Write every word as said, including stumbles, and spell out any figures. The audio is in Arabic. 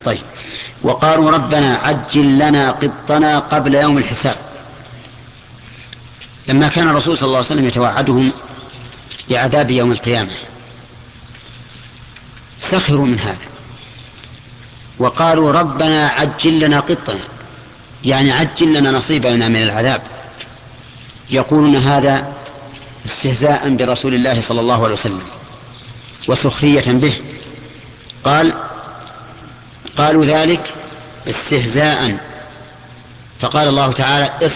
طيب. وقالوا ربنا عجل لنا قطنا قبل يوم الحساب. لما كان الرسول صلى الله عليه وسلم يتوعدهم بعذاب يوم القيامة سخروا من هذا وقالوا ربنا عجل لنا قطنا، يعني عجل لنا نصيبنا من العذاب. يقولون هذا استهزاء برسول الله صلى الله عليه وسلم وسخرية به. قال قالوا ذلك استهزاء، فقال الله تعالى